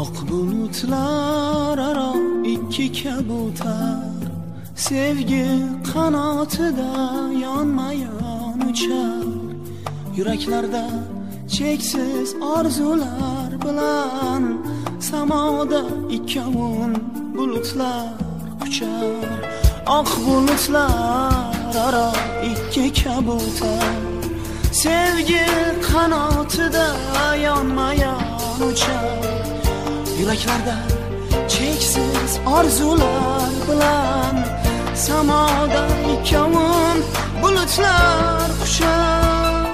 Oq bulutlar aro ikki kabutar, sevgi qanotida yonma-yon uchar. Yuraklarda cheksiz orzular bilan samoda ikkovun bulutlar uchar. Oq bulutlar aro ikki kabutar, sevgi qanotida yonma-yon uchar. Yuraklarda cheksiz orzular bilan samoda ikkovun bulutlar qushar.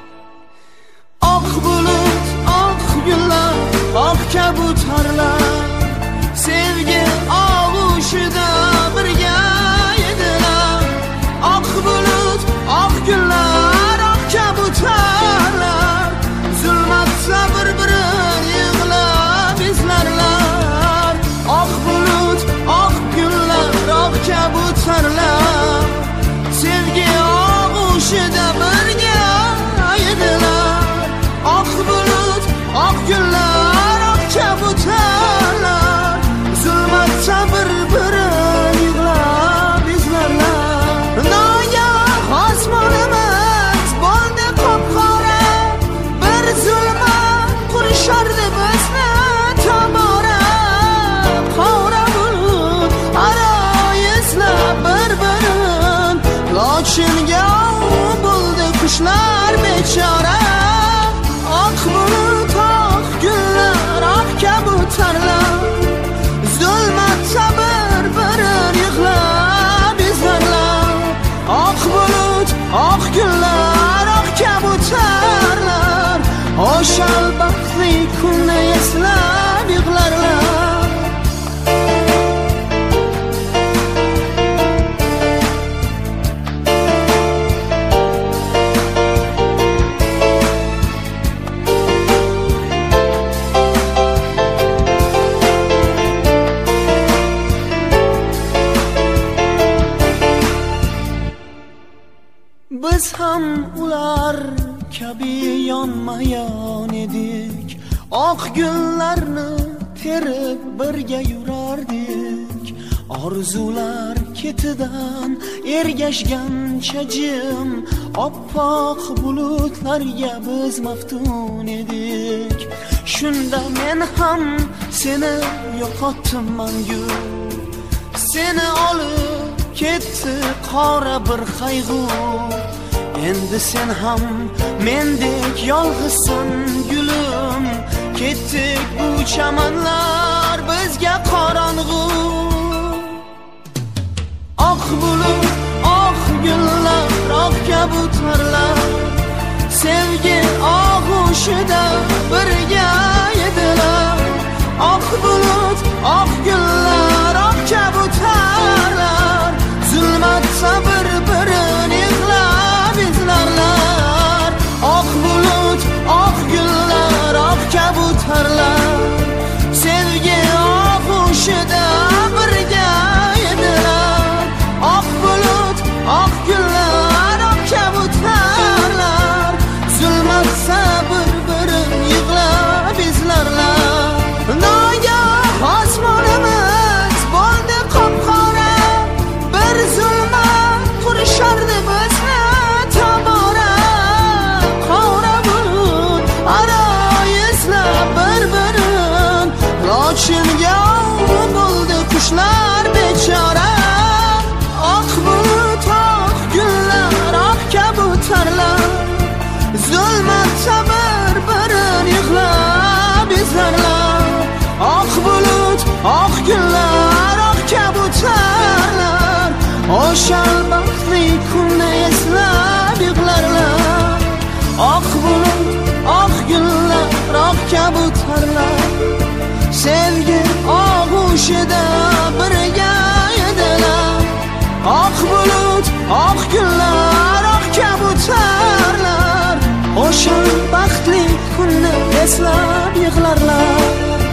Oq bulut, oq gullar, oq kabutarlar, sevgi og'ushida birga edilar. Oq bulut, oq gullar, oq kabutarlar, zulmatda bir-birin yig'lab izlarlar. Oq bulut, oq gullar, oq kabutarlar, sevgi og'ushida birga edilar. Oq bulut, oq gullar, oq kabutarlar, zulmatda bir-birin yig'lab izlarlar. Nogoh osmonimiz bo'ldi qop-qora, bir zulmat qurishardi bizni tobora. Qora bulut aro izlab bir-birin, lochinga bo'ldi qushlar bechora. Oq bulut, oq gullar, oq kabutarlar, zulmatda bir-birin yig'lab izlarlar. Oq bulut, oq gullar, oq kabutarlar, o'sha baxtli kunni eslab yig'larlar. Biz ham ular kabi yonma-yon edik, oq gullarni terib birga yurardik. Orzular ketidan ergashgancha jim, oppoq bulutlarga biz maftun edik. Shunda men ham seni yo'qotdim mangu, seni olib ketdi qora bir qayg'u. Endi sen ham mendek yolg'izsan gulim, ketdik bu chamanlar bizga qorong'u. Oq bulut, oq gullar, oq kabutarlar, sevgi og'ushida birga edilar. Oq bulut, oq gullar, oq kabutarlar, zulmatda bir-birin yig'lab izlarlar. Oq bulut, oq gullar, oq kabutarlar, sevgi og'ushida birga edilar. Oq bulut, oq gullar, oq kabutarlar, zulmatda bir-birin yig'lab izlarlar. Nogoh osmonimiz bo'ldi qop-qora, bir zulmat qurishardi bizni tobora. Qora bulut aro izlab bir-birin, lochinga bo'ldi qushlar bechora. Oq bulut, oq gullar, oq kabutarlar, zulmatda bir-birin yig'lab izlarlar. Oq bulut, oq gullar, oq kabutarlar, o'sha baxtli kunni eslab yig'larlar. Oq bulut, oq gullar, oq kabutarlar, sevgi og'ushida birga edilar. Oq bulut, oq gullar, oq kabutarlar, o'sha baxtli kunni eslab yig'larlar.